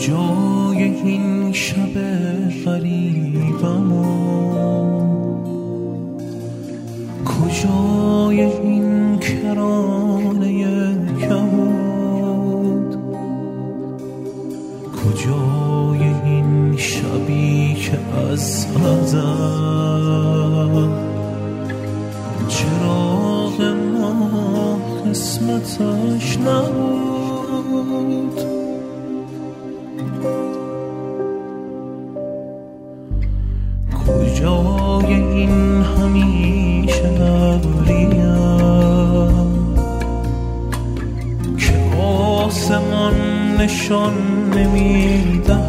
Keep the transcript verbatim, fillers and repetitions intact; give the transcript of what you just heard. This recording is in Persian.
کجای این شب غریبم و کجای این کرانه کبود، کجای این شبی که از ازل چراغ ما قسمتش نبود. کجای این همیشه ابریم که آسمان نشان نمیدن،